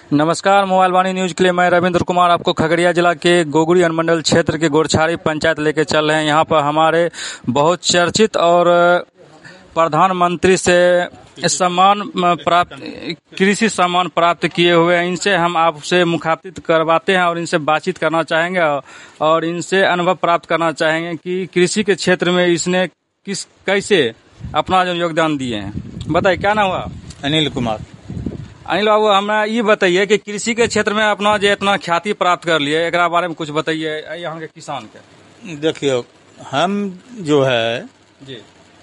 नमस्कार, मोबाइल वाणी न्यूज के लिए मैं रविंद्र कुमार आपको खगड़िया जिला के गोगड़ी अनुमंडल क्षेत्र के गोरछाड़ी पंचायत लेके चल रहे हैं। यहाँ पर हमारे बहुत चर्चित और प्रधानमंत्री से सम्मान प्राप्त कृषि सम्मान प्राप्त किए हुए हैं। इनसे हम आपसे मुखातिब करवाते हैं और इनसे बातचीत करना चाहेंगे और इनसे अनुभव प्राप्त करना चाहेंगे कि कृषि के क्षेत्र में इसने कैसे अपना जो योगदान दिए हैं। बताइए, क्या नाम हुआ? अनिल कुमार। अनिल बाबू, हमें ये बताइए कि कृषि के क्षेत्र में अपना जो इतना ख्याति प्राप्त कर लिए, एक बारे में कुछ बताइए यहाँ के किसान के। देखियो, हम जो है जी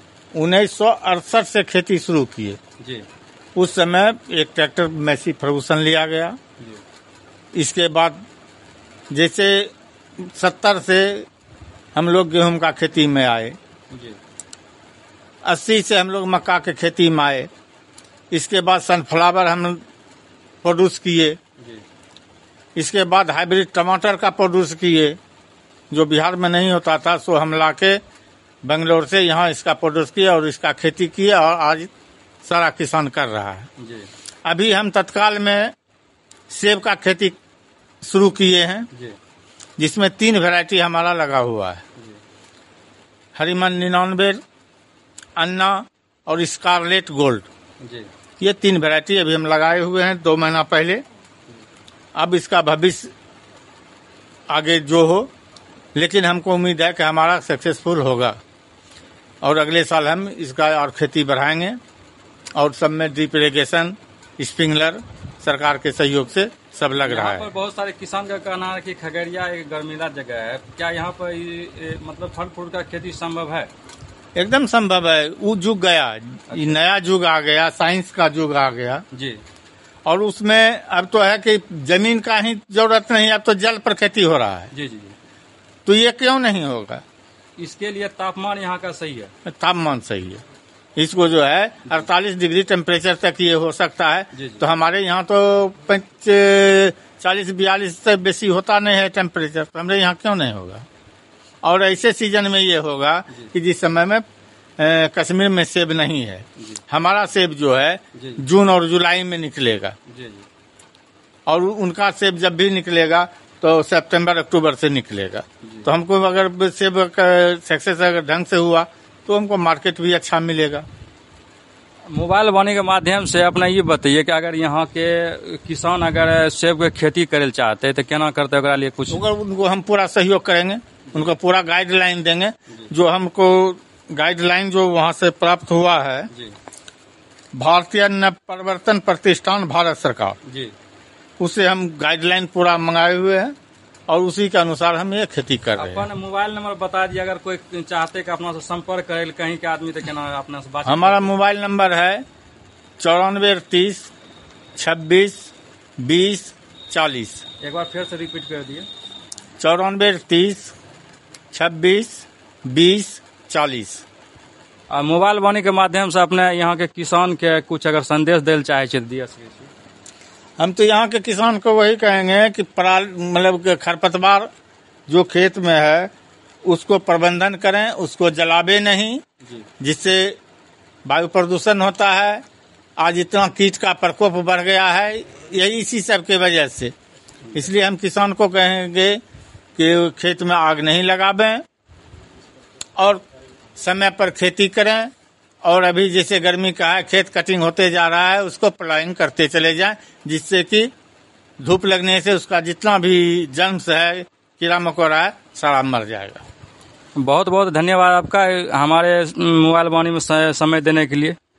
1968 से खेती शुरू किए जी। उस समय एक ट्रैक्टर मैसी फर्गूसन लिया गया जी। इसके बाद जैसे 70 से हम लोग गेहूं का खेती में आए जी। 80 से हम लोग मक्का के खेती में आए। इसके बाद सनफ्लावर हम प्रोड्यूस किए। इसके बाद हाइब्रिड टमाटर का प्रोड्यूस किए, जो बिहार में नहीं होता था, सो हम लाके बेंगलोर से यहाँ इसका प्रोड्यूस किया और इसका खेती किया और आज सारा किसान कर रहा है जी। अभी हम तत्काल में सेब का खेती शुरू किए हैं जी। जिसमें 3 वैरायटी हमारा लगा हुआ है, हरिमन 99, अन्ना और स्कारलेट गोल्ड। जी। ये 3 वैरायटी अभी हम लगाए हुए हैं 2 महीना पहले। अब इसका भविष्य आगे जो हो, लेकिन हमको उम्मीद है कि हमारा सक्सेसफुल होगा और अगले साल हम इसका और खेती बढ़ाएंगे और सब में ड्रिप इरिगेशन, स्प्रिंकलर सरकार के सहयोग से सब लग रहा है। यहाँ पर बहुत सारे किसान का कहना है कि खगड़िया एक गर्मीला जगह है, क्या यहाँ पर मतलब फल फ्रूट का खेती संभव है? एकदम संभव है। वो युग गया, ये नया युग आ गया, साइंस का युग आ गया जी। और उसमें अब तो है कि जमीन का ही जरूरत नहीं, अब तो जल पर खेती हो रहा है। जी जी। तो ये क्यों नहीं होगा? इसके लिए तापमान यहाँ का सही है, तापमान सही है। इसको जो है 48 डिग्री टेम्परेचर तक ये हो सकता है। जी जी। तो हमारे यहाँ तो 40-42 से बेसी होता नहीं है टेम्परेचर, तो हमारे यहाँ क्यों नहीं होगा? और ऐसे सीजन में ये होगा कि जिस समय में कश्मीर में सेब नहीं है, हमारा सेब जो है जून और जुलाई में निकलेगा और उनका सेब जब भी निकलेगा तो सितंबर अक्टूबर से निकलेगा। तो हमको अगर सेब सक्सेस अगर ढंग से हुआ तो हमको मार्केट भी अच्छा मिलेगा। मोबाइल वाणी के माध्यम से अपना ये बताइए कि अगर यहाँ के किसान अगर सेब के खेती करे चाहते हैं तो क्या करते हैं? लिए कुछ उनको हम पूरा सहयोग करेंगे, उनको पूरा गाइडलाइन देंगे। जो हमको गाइडलाइन जो वहाँ से प्राप्त हुआ है, भारतीय नव प्रवर्तन प्रतिष्ठान भारत सरकार जी, उससे हम गाइडलाइन पूरा मंगाए हुए हैं और उसी के अनुसार हम ये खेती कर रहे हैं। अपन मोबाइल नंबर बता दिए, अगर कोई चाहते कि अपना से संपर्क करे कहीं के आदमी तो क्या अपना से बात? हमारा मोबाइल नंबर है 94 30 26 20 40। एक बार फिर से रिपीट कर दिए। 94 30 26 20 40। और मोबाइल वाणी के माध्यम से अपने यहाँ के किसान के कुछ अगर संदेश देना चाहे दिया? हम तो यहाँ के किसान को वही कहेंगे कि मतलब खरपतवार जो खेत में है उसको प्रबंधन करें, उसको जलावे नहीं, जिससे वायु प्रदूषण होता है। आज इतना कीट का प्रकोप बढ़ गया है, यही इसी सब के वजह से। इसलिए हम किसान को कहेंगे कि खेत में आग नहीं लगावें और समय पर खेती करें। और अभी जैसे गर्मी का है, खेत कटिंग होते जा रहा है, उसको प्लाइंग करते चले जाएं, जिससे कि धूप लगने से उसका जितना भी जर्म्स है, कीड़ा मकोड़ा है, सारा मर जाएगा। बहुत बहुत धन्यवाद आपका हमारे मोबाइल वाणी में समय देने के लिए।